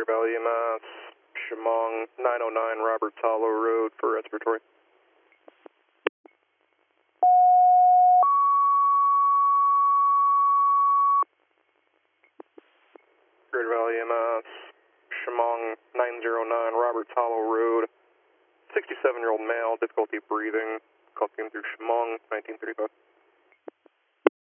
Greater Valley EMS, Chemung, 909 Roberts Hollow Road for respiratory. Greater Valley EMS, Chemung, 909 Roberts Hollow Road, 67-year-old male, difficulty breathing, call team through Chemung, 1935.